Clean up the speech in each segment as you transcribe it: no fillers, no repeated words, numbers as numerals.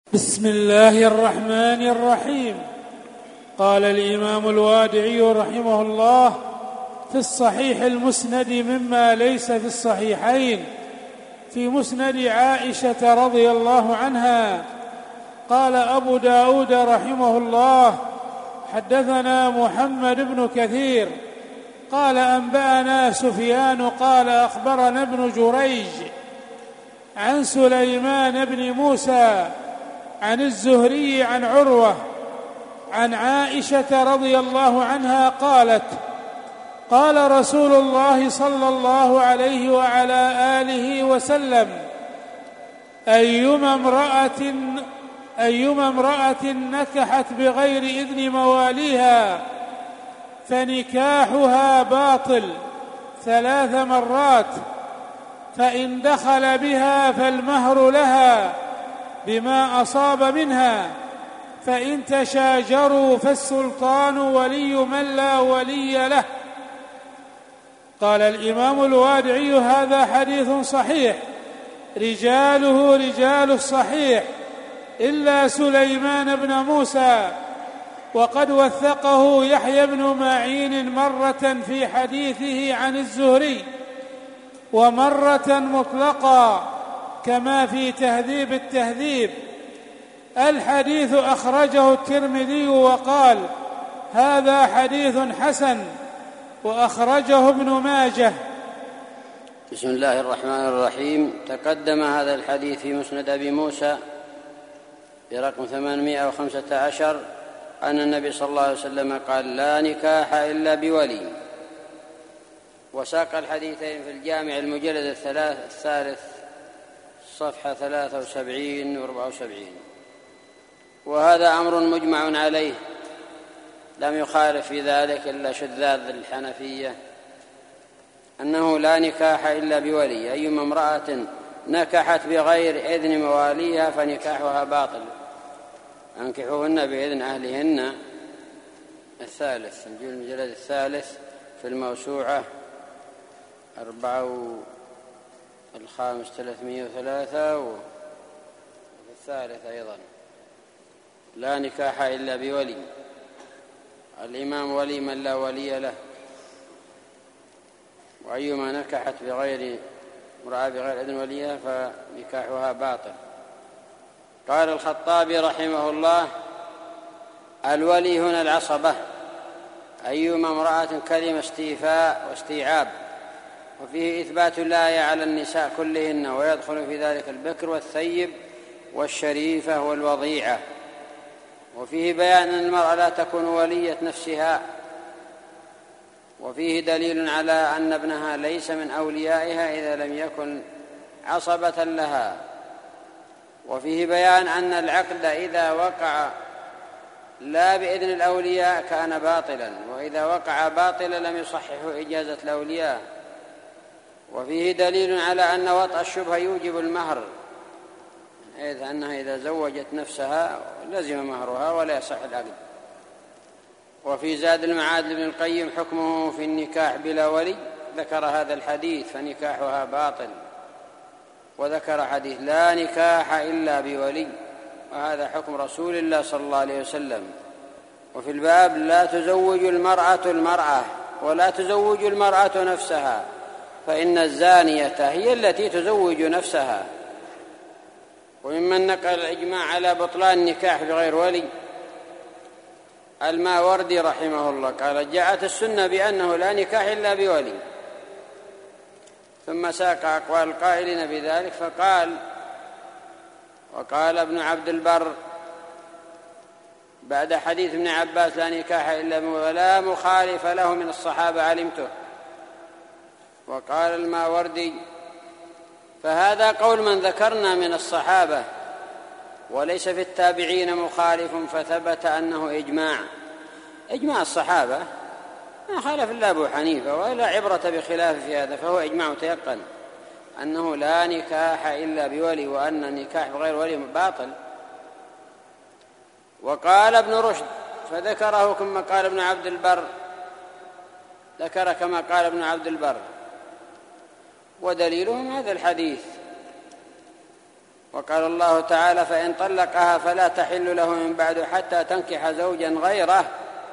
بسم الله الرحمن الرحيم. قال الإمام الوادعي رحمه الله في الصحيح المسند مما ليس في الصحيحين في مسند عائشة رضي الله عنها. قال أبو داود رحمه الله حدثنا محمد بن كثير قال أنبأنا سفيان قال أخبرنا ابن جريج عن سليمان بن موسى عن الزهري عن عروة عن عائشة رضي الله عنها قالت: قال رسول الله صلى الله عليه وعلى آله وسلم: أيما امرأة نكحت بغير إذن مواليها فنكاحها باطل 3 مرات، فإن دخل بها فالمهر لها بما أصاب منها، فإن تشاجروا فالسلطان ولي من لا ولي له. قال الإمام الوادعي: هذا حديث صحيح رجاله رجال الصحيح إلا سليمان بن موسى، وقد وثقه يحيى بن معين مرة في حديثه عن الزهري ومرة مطلقا كما في تهذيب التهذيب. الحديث أخرجه الترمذي وقال: هذا حديث حسن، وأخرجه ابن ماجه. بسم الله الرحمن الرحيم. تقدم هذا الحديث في مسند أبي موسى برقم 815 أن النبي صلى الله عليه وسلم قال: لا نكاح إلا بولي. وساق الحديثين في الجامع المجلد الثالث صفحة 73 و 74. وهذا أمر مجمع عليه، لم يخالف في ذلك إلا شذاذ الحنفية، أنه لا نكاح إلا بولي. أيما امرأة نكحت بغير إذن مواليها فنكاحها باطل. أنكحوهن بإذن أهلهن. الثالث، المجلد الثالث في الموسوعة 303 وفي الثالث أيضا: لا نكاح إلا بولي. الإمام ولي من لا ولي له. وأيما نكحت امرأة بغير إذن وليها فنكاحها باطل. قال الخطابي رحمه الله: الولي هنا العصبة. أيما امرأة كلمة استيفاء واستيعاب، وفيه إثبات الآية على النساء كلهن، ويدخل في ذلك البكر والثيب والشريفة والوضيعة. وفيه بيان أن المرأة لا تكون ولية نفسها، وفيه دليل على أن ابنها ليس من أوليائها إذا لم يكن عصبة لها. وفيه بيان أن العقد إذا وقع لا بإذن الأولياء كان باطلا، وإذا وقع باطلا لم يصححه إجازة الأولياء. وفيه دليل على أن وطأ الشبهة يوجب المهر، إذ أنها إذا زوجت نفسها لزم مهرها ولا يصح العقد. وفي زاد المعاد لابن القيم حكمه في النكاح بلا ولي، ذكر هذا الحديث فنكاحها باطل، وذكر حديث لا نكاح إلا بولي، وهذا حكم رسول الله صلى الله عليه وسلم. وفي الباب: لا تزوج المرأة ولا تزوج المرأة نفسها، فإن الزانية هي التي تزوج نفسها. وممن نقل الإجماع على بطلان النكاح بغير ولي الماوردي رحمه الله، قال: جاءت السنة بأنه لا نكاح إلا بولي. ثم ساق أقوال القائلين بذلك فقال: وقال ابن عبد البر بعد حديث ابن عباس: لا نكاح إلا ولا مخالف له من الصحابة علمته. وقال الماوردي: فهذا قول من ذكرنا من الصحابة، وليس في التابعين مخالف، فثبت أنه إجماع الصحابة، ما خالف إلا أبو حنيفة، ولا عبرة بخلاف في هذا، فهو إجماع متيقن أنه لا نكاح إلا بولي، وأن النكاح بغير ولي باطل. وقال ابن رشد فذكره كما قال ابن عبد البر، ذكر كما قال ابن عبد البر، ودليلهم هذا الحديث. وقال الله تعالى: فإن طلقها فلا تحل له من بعد حتى تنكح زوجا غيره،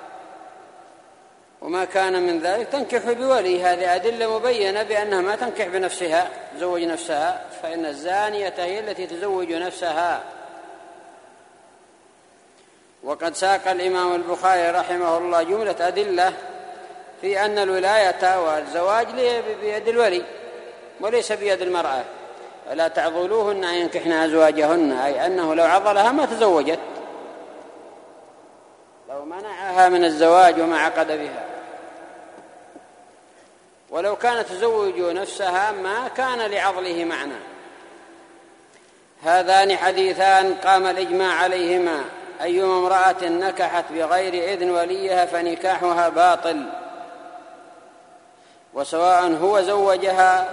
وما كان من ذلك تنكح بولي. هذه أدلة مبينة بأنها ما تنكح بنفسها، تزوج نفسها، فإن الزانية هي التي تزوج نفسها. وقد ساق الإمام البخاري رحمه الله جملة أدلة في أن الولاية والزواج بيد الولي وليس بيد المرأة. فلا تعضلوهن أن ينكحن أزواجهن، أي أنه لو عضلها ما تزوجت، لو منعها من الزواج وما عقد بها. ولو كانت تزوج نفسها ما كان لعضله معنى. هذان حديثان قام الإجماع عليهما: أيما امرأة نكحت بغير إذن وليها فنكاحها باطل، وسواء هو زوجها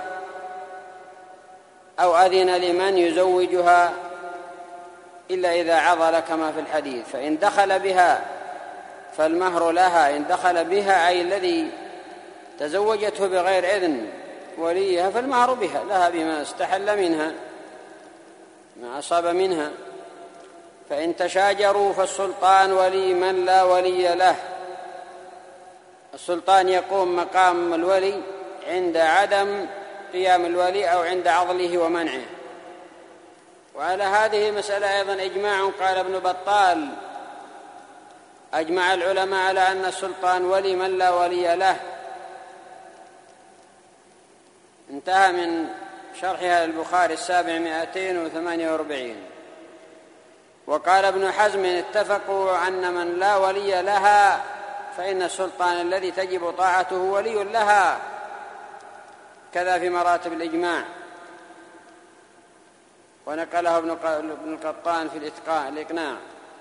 أو أذن لمن يزوجها، إلا إذا عضل كما في الحديث. فإن دخل بها فالمهر لها، إن دخل بها أي الذي تزوجته بغير إذن وليها فالمهر بها لها بما استحل منها، ما أصاب منها. فإن تشاجروا فالسلطان ولي من لا ولي له. السلطان يقوم مقام الولي عند عدم قيام الولي أو عند عضله ومنعه. وعلى هذه المسألة أيضا إجماع، قال ابن بطال: أجمع العلماء على أن السلطان ولي من لا ولي له. انتهى من شرحها البخاري 748. وقال ابن حزم: اتفقوا أن من لا ولي لها فإن السلطان الذي تجب طاعته ولي لها، كذا في مراتب الإجماع. ونقله ابن القطان في الإقناع.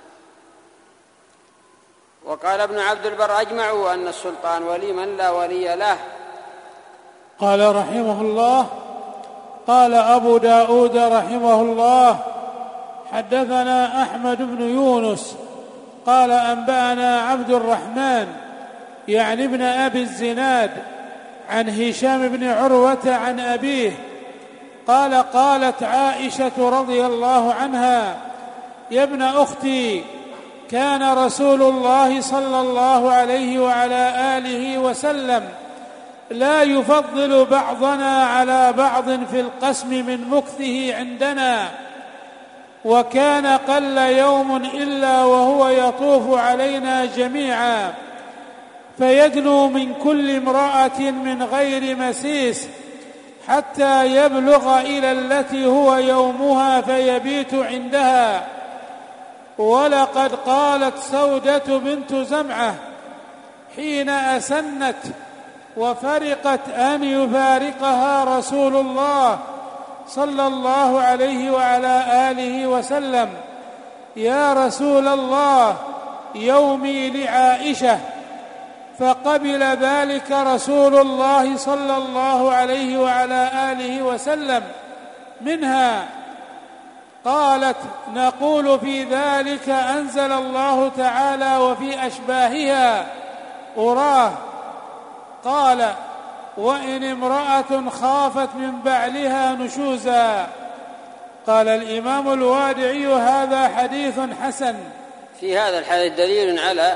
وقال ابن عبد البر: أجمعوا أن السلطان ولي من لا ولي له. قال رحمه الله: قال أبو داود رحمه الله: حدثنا أحمد بن يونس قال أنبأنا عبد الرحمن يعني ابن أبي الزناد عن هشام بن عروة عن أبيه قال: قالت عائشة رضي الله عنها: يا ابن أختي، كان رسول الله صلى الله عليه وعلى آله وسلم لا يفضل بعضنا على بعض في القسم من مكثه عندنا، وكان قل يوم إلا وهو يطوف علينا جميعا، فيدنو من كل امرأة من غير مسيس حتى يبلغ إلى التي هو يومها فيبيت عندها. ولقد قالت سودة بنت زمعة حين أسنت وفرقت أن يفارقها رسول الله صلى الله عليه وعلى آله وسلم: يا رسول الله، يومي لعائشة. فقبل ذلك رسول الله صلى الله عليه وعلى آله وسلم منها. قالت: نقول في ذلك أنزل الله تعالى: وفي أشباهها أراه. قال: وإن امرأة خافت من بعلها نشوزا. قال الإمام الوادعي: هذا حديث حسن. في هذا الحديث دليل على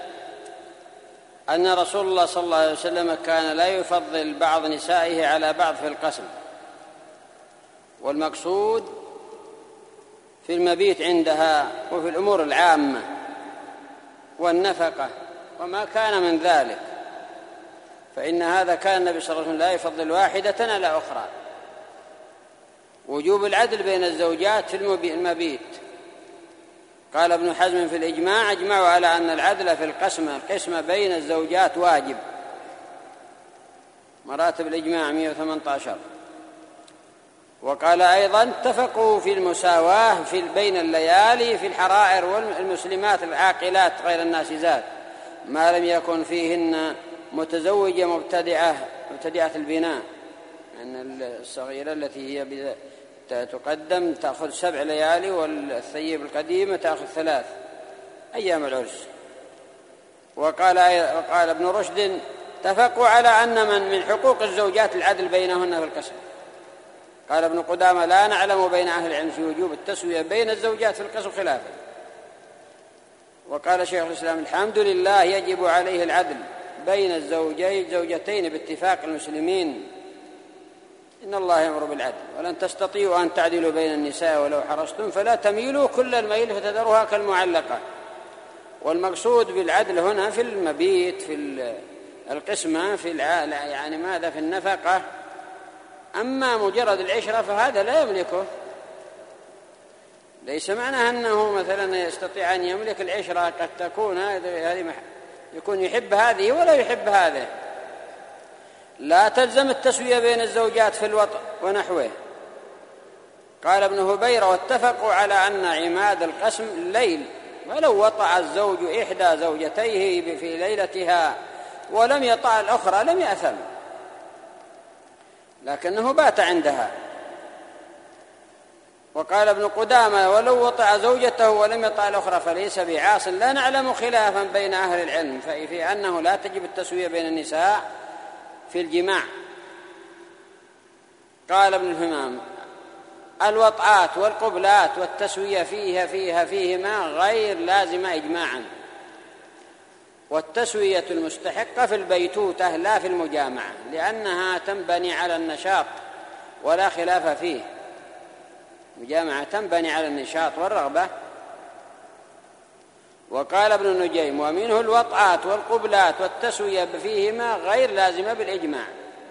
أن رسول الله صلى الله عليه وسلم كان لا يفضل بعض نسائه على بعض في القسم، والمقصود في المبيت عندها وفي الأمور العامة والنفقة وما كان من ذلك، فإن هذا كان النبي صلى الله عليه وسلم لا يفضل واحدة على أخرى. وجوب العدل بين الزوجات في المبيت. قال ابن حزم في الإجماع: أجمعوا على أن العدل في القسمة بين الزوجات واجب. مراتب الإجماع 118. وقال أيضا: اتفقوا في المساواة بين الليالي في الحرائر والمسلمات العاقلات غير الناشزات، ما لم يكن فيهن متزوجة مبتدعة البناء، أن الصغيرة التي هي تقدم تأخذ 7 ليالي، والثيب القديمة تأخذ 3 أيام العرس. وقال ابن رشد: اتفقوا على أن من حقوق الزوجات العدل بينهن في القسم. قال ابن قدامة: لا نعلم بين أهل العلم في وجوب التسوية بين الزوجات في القسم خلافا. وقال شيخ الإسلام: الحمد لله يجب عليه العدل بين الزوجتين باتفاق المسلمين، إن الله يأمر بالعدل ولن تستطيعوا أن تعدلوا بين النساء ولو حرصتم فلا تميلوا كل الميل فتذروها كالمعلقة. والمقصود بالعدل هنا في المبيت، في القسمة، في يعني ماذا، في النفقة. أما مجرد العشرة فهذا لا يملكه، ليس معنى أنه مثلا يستطيع أن يملك العشرة، قد تكون هذه يكون يحب هذه ولا يحب هذه. لا تلزم التسوية بين الزوجات في الوطء ونحوه. قال ابن هبيرة: واتفقوا على أن عماد القسم الليل، ولو وطأ الزوج إحدى زوجتيه في ليلتها ولم يطأ الأخرى لم يأثم، لكنه بات عندها. وقال ابن قدامة: ولو وطأ زوجته ولم يطأ الأخرى فليس بعاص. لا نعلم خلافا بين أهل العلم في أنه لا تجب التسوية بين النساء في الجماع. قال ابن الهمام: الوطئات والقبلات والتسوية فيهما غير لازمة إجماعا، والتسوية المستحقة في البيتوتة لا في المجامعة، لأنها تنبني على النشاط ولا خلاف فيه. مجامعة تنبني على النشاط والرغبة. وقال ابن النجيم: ومنه الوطئات والقبلات والتسوية فيهما غير لازمة بالإجماع،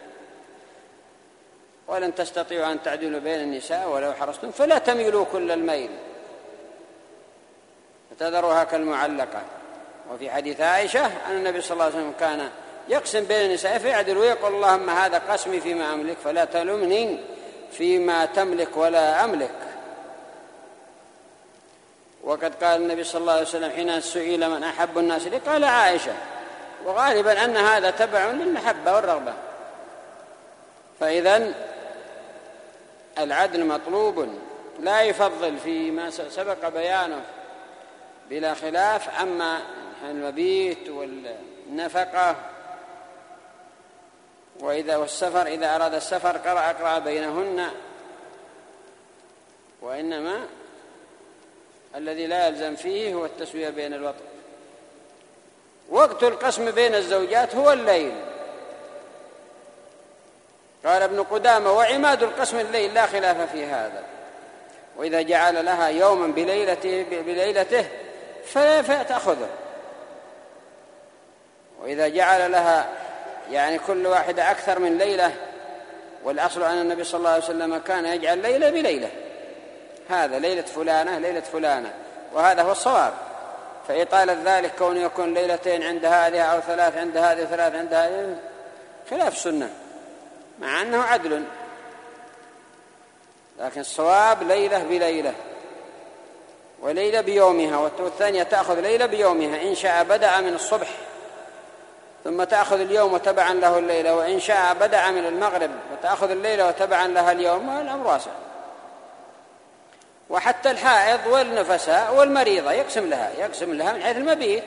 ولن تستطيعوا أن تعدلوا بين النساء ولو حرصتم فلا تميلوا كل الميل فتذروها كالمعلقة. وفي حديث عائشة أن النبي صلى الله عليه وسلم كان يقسم بين النساء فيعدل ويقول: اللهم هذا قسمي فيما أملك فلا تلمني فيما تملك ولا أملك. وقد قال النبي صلى الله عليه وسلم حين سئل من أحب الناس لي قال عائشة، وغالبا أن هذا تبع للمحبة والرغبة. فإذن العدل مطلوب، لا يفضل فيما سبق بيانه بلا خلاف. أما المبيت والنفقة والسفر، إذا أراد السفر أقرأ بينهن. وإنما الذي لا يلزم فيه هو التسوية بين الوطن. وقت القسم بين الزوجات هو الليل. قال ابن قدامة: وعماد القسم الليل لا خلاف في هذا. وإذا جعل لها يوما بليلته فتأخذه، وإذا جعل لها يعني كل واحدة أكثر من ليلة، والأصل أن النبي صلى الله عليه وسلم كان يجعل ليلة بليلة، هذا ليلة فلانة ليلة فلانة، وهذا هو الصواب. فإطالة ذلك كون يكون ليلتين عند هذه أو ثلاث عند هذه وثلاث عند هذه خلاف السنة، مع أنه عدل، لكن الصواب ليلة بليلة وليلة بيومها. والثانية تأخذ ليلة بيومها، إن شاء بدأ من الصبح ثم تأخذ اليوم وتبعا له الليلة، وإن شاء بدأ من المغرب وتأخذ الليلة وتبعا لها اليوم، الأمر واسع. وحتى الحائض والنفساء والمريضة يقسم لها من حيث المبيت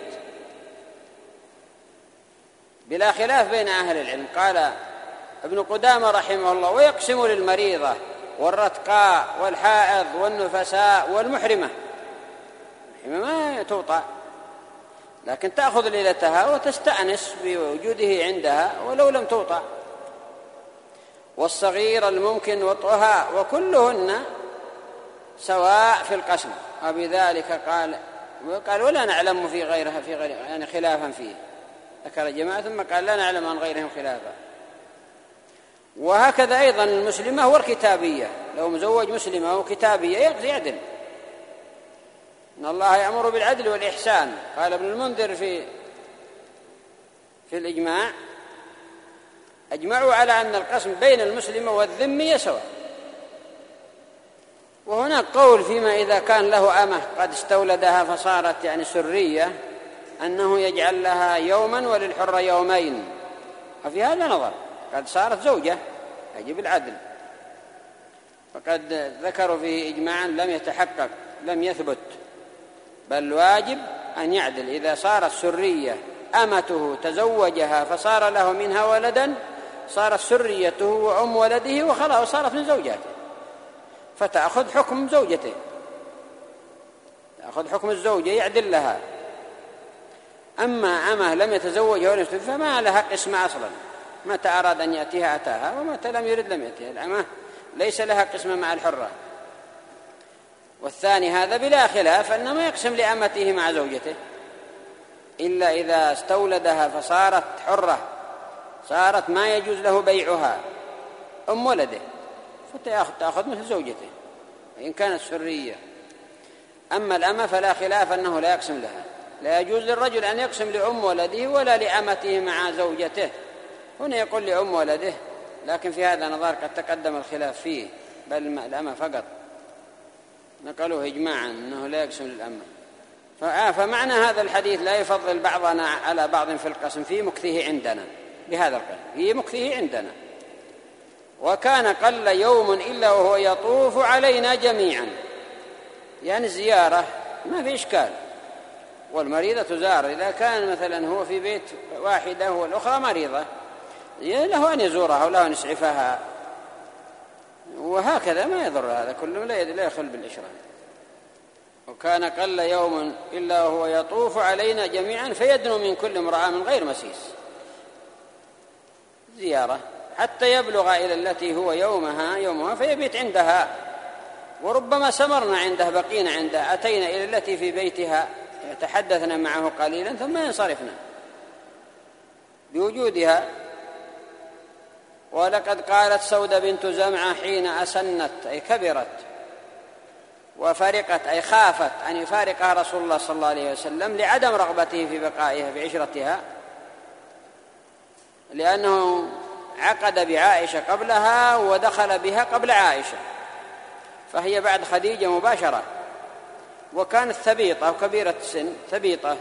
بلا خلاف بين أهل العلم. قال ابن قدامة رحمه الله: ويقسم للمريضة والرتقاء والحائض والنفساء والمحرمة. ما توطأ لكن تأخذ ليلتها وتستأنس بوجوده عندها ولو لم توطأ، والصغير الممكن وطئها، وكلهن سواء في القسم. وبذلك قال ولا نعلم في غيرها يعني خلافا فيه. ذكر جماعة ثم قال لا نعلم عن غيرهم خلافا. وهكذا أيضا المسلمة والكتابية، لو مزوج مسلمة وكتابية يعدل، إن الله يأمر بالعدل والإحسان. قال ابن المنذر في الإجماع: أجمعوا على أن القسم بين المسلمة والذمية سواء. وهناك قول فيما إذا كان له أمة قد استولدها فصارت يعني سرية، أنه يجعل لها يوما وللحر يومين، ففي هذا نظر، قد صارت زوجة يجب العدل. فقد ذكروا فيه إجماعا لم يتحقق، لم يثبت، بل واجب أن يعدل. إذا صارت سرية أمته تزوجها فصار له منها ولدا، صارت سريته وأم ولده وخلاص صارت من زوجاته. فتأخذ حكم زوجته، تأخذ حكم الزوجة يعدل لها. أما أمه لم يتزوجها ولم يستفد فما لها قسمة أصلا، متى أراد أن يأتيها أتاها، ومتى لم يرد لم يأتيها. الأمة ليس لها قسمة مع الحرة. والثاني هذا بلا خلاف أنه ما يقسم لأمته مع زوجته إلا إذا استولدها فصارت حرة، صارت ما يجوز له بيعها أم ولده، فتأخذ مثل زوجته إن كانت سرية. أما الأمة فلا خلاف أنه لا يقسم لها، لا يجوز للرجل أن يقسم لأم ولده ولا لأمته مع زوجته. هنا يقول لأم ولده، لكن في هذا نظر قد تقدم الخلاف فيه، بل الأمة فقط نقلوه إجماعا أنه لا يقسم للأمة. فمعنى هذا الحديث لا يفضل بعضنا على بعض في القسم في مكثه عندنا، بهذا القسم في مكثه عندنا. وكان قل يوم إلا وهو يطوف علينا جميعا، يعني زيارة ما في إشكال، والمريضة تزار. إذا كان مثلا هو في بيت واحدة والأخرى مريضة له أن يزورها وله أن يسعفها، وهكذا ما يضر هذا كله، لا يخل بالإشراك. وكان قل يوم إلا وهو يطوف علينا جميعا فيدنو من كل امرأة من غير مسيس، زيارة حتى يبلغ إلى التي هو يومها فيبيت عندها. وربما سمرنا عنده، بقينا عنده، أتينا إلى التي في بيتها تحدثنا معه قليلا ثم ينصرفنا بوجودها. ولقد قالت سودة بنت زمعة حين أسنت أي كبرت وفرقت أي خافت أن يفارقها رسول الله صلى الله عليه وسلم لعدم رغبته في بقائها في عشرتها، لأنه عقد بعائشة قبلها ودخل بها قبل عائشة، فهي بعد خديجة مباشرة، وكانت ثبيطة وكبيرة السن ثبيطة.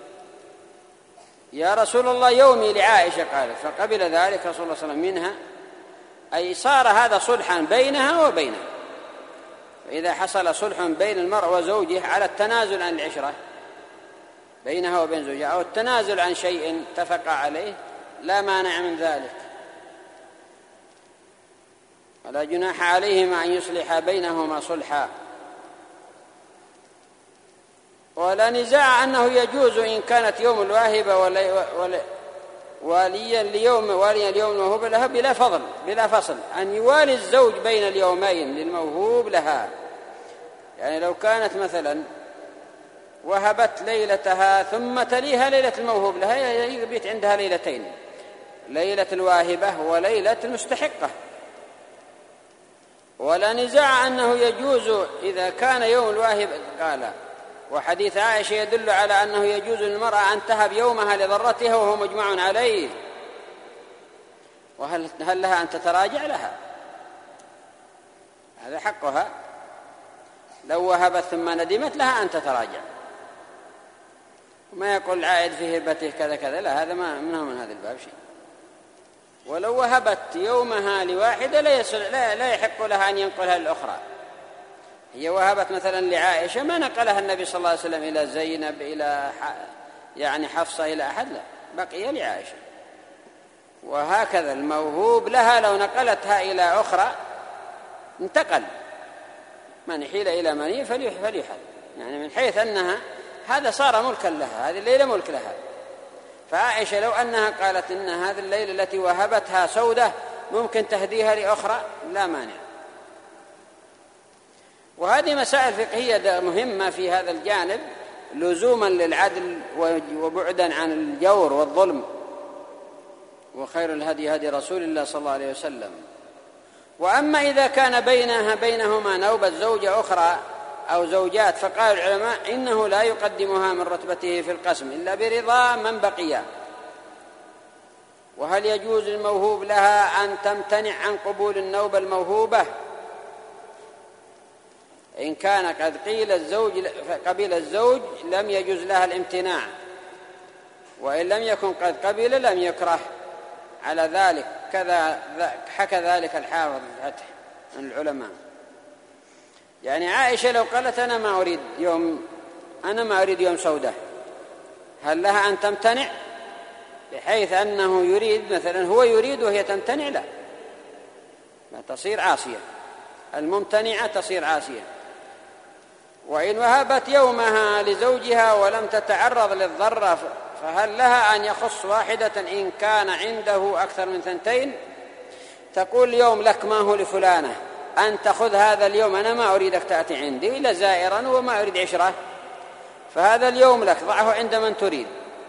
يا رسول الله يومي لعائشة، قالت، فقبل ذلك رسول الله صلى الله عليه وسلم منها، أي صار هذا صلحا بينها وبينه. فإذا حصل صلح بين المرء وزوجه على التنازل عن العشرة بينها وبين زوجها أو التنازل عن شيء اتفق عليه لا مانع من ذلك، ولا جناح عليهما أن يصلح بينهما صلحا. ولا نزاع أنه يجوز إن كانت يوم الواهبة واليا اليوم الموهوب لها بلا فصل أن يوالي الزوج بين اليومين للموهوب لها. يعني لو كانت مثلا وهبت ليلتها ثم تليها ليلة الموهوب لها، يبيت عندها ليلتين، ليلة الواهبة وليلة المستحقة. ولا نزاع أنه يجوز إذا كان يوم الواهبة، قال وحديث عائشة يدل على أنه يجوز للمرأة أن تهب يومها لضرتها وهو مجمع عليه، وهل لها أن تتراجع لها؟ هذا حقها، لو وهبت ثم ندمت لها أن تتراجع، وما يقول عائد في هبته كذا كذا، لا، هذا ما منه من هذا الباب شيء. ولو وهبت يومها لواحدة لا يحق لها أن ينقلها للأخرى. هي وهبت مثلا لعائشة ما نقلها النبي صلى الله عليه وسلم إلى زينب إلى يعني حفصة إلى أحد، لا، بقي لعائشة. وهكذا الموهوب لها لو نقلتها إلى أخرى انتقل، من يحيل إلى مني فليحل، يعني من حيث أنها هذا صار ملكا لها، هذه الليلة ملك لها. فعائشة لو أنها قالت إن هذه الليلة التي وهبتها سودة ممكن تهديها لأخرى لا مانع. وهذه مسائل فقهية مهمة في هذا الجانب، لزوما للعدل وبعدا عن الجور والظلم. وخير الهدي هدي رسول الله صلى الله عليه وسلم. وأما إذا كان بينهما نوبة زوجة أخرى أو زوجات، فقال العلماء إنه لا يقدمها من رتبته في القسم إلا برضا من بقي. وهل يجوز الموهوب لها أن تمتنع عن قبول النوبة الموهوبة إن كان قد قبل الزوج لم يجوز لها الامتناع، وإن لم يكن قد قبل لم يكره على ذلك، كذا حكى ذلك الحافظ في الفتح عن العلماء. يعني عائشة لو قالت أنا ما أريد يوم سودة، هل لها أن تمتنع بحيث أنه يريد مثلا هو يريد وهي تمتنع؟ لا تصير عاصية. الممتنعة تصير عاسية. وإن وهبت يومها لزوجها ولم تتعرض للضرة فهل لها أن يخص واحدة إن كان عنده أكثر من 2؟ تقول اليوم لك ما هو لفلانة، أن تأخذ هذا اليوم، أنا ما أريدك تأتي عندي إلا زائرا وما أريد عشرة، فهذا اليوم لك، ضعه عند من تريد.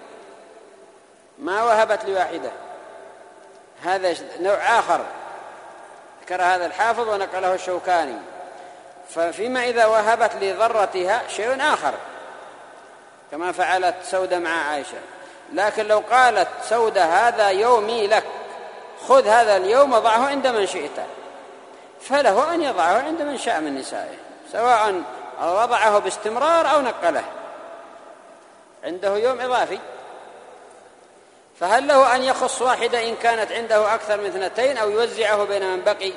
ما وهبت لواحدة. هذا نوع آخر ذكر هذا الحافظ ونقله الشوكاني. ففيما إذا وهبت لضرتها شيء آخر كما فعلت سودة مع عائشة، لكن لو قالت سودة هذا يومي لك، خذ هذا اليوم وضعه عند من شئت، فله أن يضعه عند من شاء من نسائه، سواء وضعه باستمرار أو نقله، عنده يوم إضافي. فهل له أن يخص واحدة إن كانت عنده أكثر من 2 أو يوزعه بين من بقي؟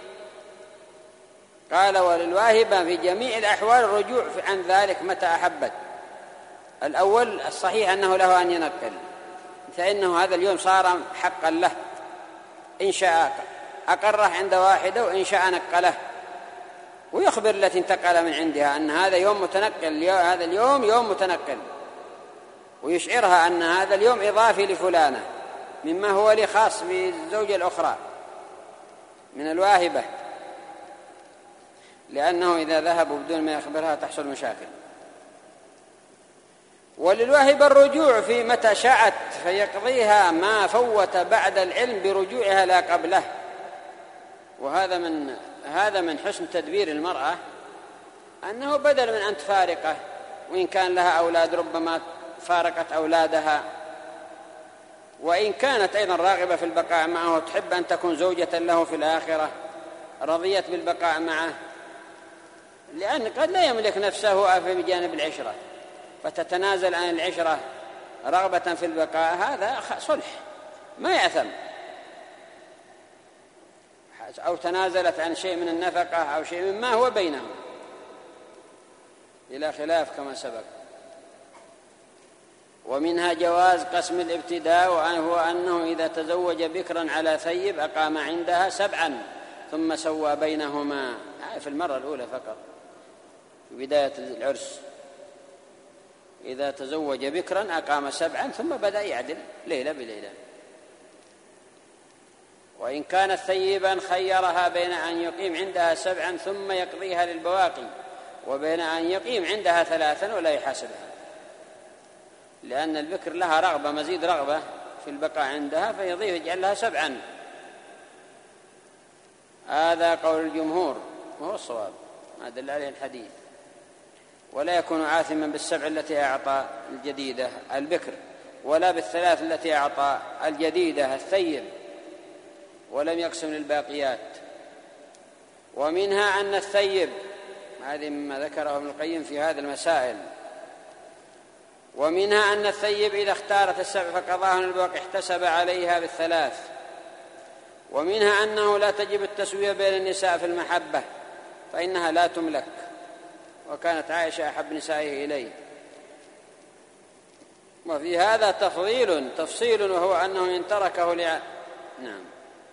قال وللواهبة في جميع الأحوال الرجوع عن ذلك متى أحبت. الأول الصحيح أنه له أن ينقل، فإنه هذا اليوم صار حقا له، إن شاء أقره عند واحدة وإن شاء نقله، ويخبر التي انتقل من عندها أن هذا يوم متنقل، هذا اليوم يوم متنقل، ويشعرها أن هذا اليوم إضافي لفلانة مما هو لي خاص بالزوجة الأخرى من الواهبة، لأنه إذا ذهبوا بدون ما يخبرها تحصل مشاكل. وللواهبة الرجوع في متى شاءت فيقضيها ما فوت بعد العلم برجوعها لا قبله. وهذا من حسن تدبير المرأة، أنه بدل من أن تفارقه، وإن كان لها أولاد ربما فارقت أولادها، وإن كانت أيضا راغبة في البقاء معه وتحب أن تكون زوجة له في الآخرة رضيت بالبقاء معه، لأن قد لا يملك نفسه في جانب العشرة فتتنازل عن العشرة رغبة في البقاء، هذا صلح ما يأثم. أو تنازلت عن شيء من النفقة أو شيء مما هو بينهم إلى خلاف كما سبق. ومنها جواز قسم الابتداء، وهو أنه إذا تزوج بكرا على ثيب أقام عندها 7 ثم سوى بينهما، في المرة الأولى فقط في بداية العرس. إذا تزوج بكرا أقام 7 ثم بدأ يعدل ليلة بليلة. وإن كانت ثيبا خيرها بين أن يقيم عندها 7 ثم يقضيها للبواقي، وبين أن يقيم عندها 3 ولا يحاسبها، لأن البكر لها رغبة مزيد رغبة في البقاء عندها فيضيف يجعل لها 7. هذا قول الجمهور وهو الصواب ما دل عليه الحديث. ولا يكون آثما بال7 التي أعطى الجديدة البكر، ولا بال3 التي أعطى الجديدة الثيب، ولم يقسم للباقيات. ومنها أن الثيب، هذه مما ذكره ابن القيم في هذه المسائل، ومنها أن الثيب إذا اختارت 7 فقضاهن الباقي احتسب عليها بال3. ومنها أنه لا تجب التسوية بين النساء في المحبة فإنها لا تملك، وكانت عائشة أحب نسائه إليه. وفي هذا تفصيل وهو أنه إن تركه نعم.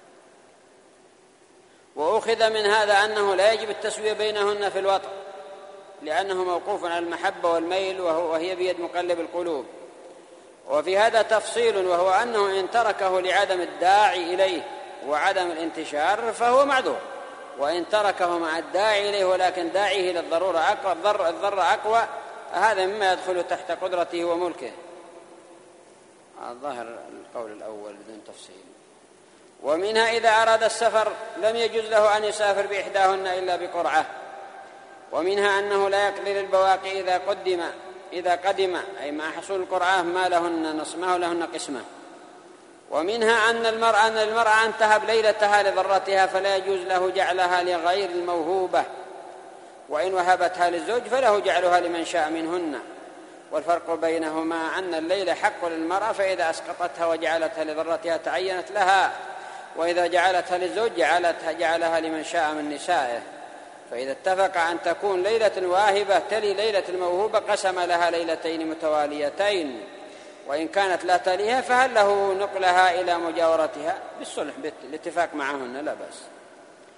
وأخذ من هذا أنه لا يجب التسوية بينهن في الوطء، لأنه موقوف على المحبة والميل وهي بيد مقلب القلوب. وفي هذا تفصيل وهو أنه إن تركه لعدم الداعي إليه وعدم الانتشار فهو معذور، وإن تركه مع الداعي إليه ولكن داعيه للضرورة أقوى، الضر أقوى، هذا مما يدخل تحت قدرته وملكه. الظاهر القول الأول بدون تفصيل. ومنها إذا أراد السفر لم يجوز له أن يسافر بإحداهن إلا بقرعة. ومنها أنه لا يقضي للبواقي إذا قدم أي مع حصول القرعة ما لهن قسمة. ومنها أن المرأة أن تهب ليلتها لضرتها فلا يجوز له جعلها لغير الموهوبة، وإن وهبتها للزوج فله جعلها لمن شاء منهن. والفرق بينهما أن الليلة حق للمرأة، فإذا أسقطتها وجعلتها لضرتها تعينت لها، وإذا جعلتها للزوج جعلها لمن شاء من نسائه. فإذا اتفق أن تكون ليلة واهبة تلي ليلة الموهوبة قسم لها ليلتين متواليتين، وإن كانت لا تليها فهل له نقلها إلى مجاورتها بالصلح بالاتفاق معهن لا بأس.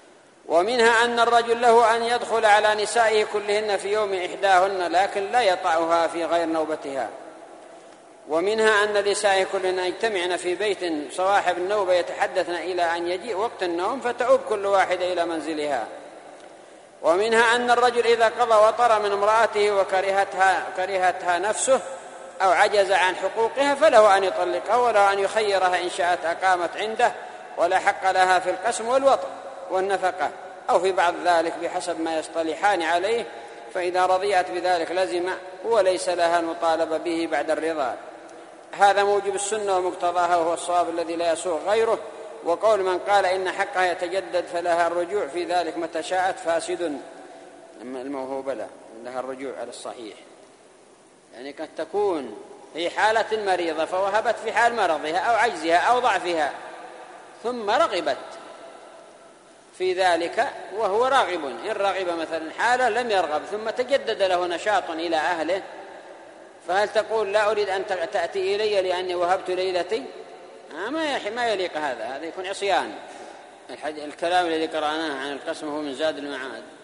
ومنها أن الرجل له أن يدخل على نسائه كلهن في يوم إحداهن لكن لا يطأها في غير نوبتها. ومنها أن نسائه كلهن يجتمعن في بيت صواحب النوبة يتحدثن إلى أن يجيء وقت النوم فتعود كل واحدة إلى منزلها. ومنها أن الرجل إذا قضى وطر من امرأته وكرهتها نفسه أو عجز عن حقوقها فله أن يطلقها وله أن يخيرها إن شاءت أقامت عنده ولا حق لها في القسم والوطر والنفقة أو في بعض ذلك بحسب ما يصطلحان عليه، فإذا رضيت بذلك لزم وليس لها المطالبة به بعد الرضا. هذا موجب السنة ومقتضاها وهو الصواب الذي لا يسوغ غيره. وقول من قال إن حقها يتجدد فلها الرجوع في ذلك متى شاءت فاسد. أما الموهوبة لها الرجوع على الصحيح، يعني قد تكون في حالة مريضة فوهبت في حال مرضها أو عجزها أو ضعفها ثم رغبت في ذلك وهو راغب، إن رغب مثلا حالة لم يرغب ثم تجدد له نشاط إلى أهله، فهل تقول لا أريد أن تأتي إلي لأني وهبت ليلتي؟ ما يليق هذا يكون عصيان. الكلام الذي قرأناه عن القسم هو من زاد المعاد.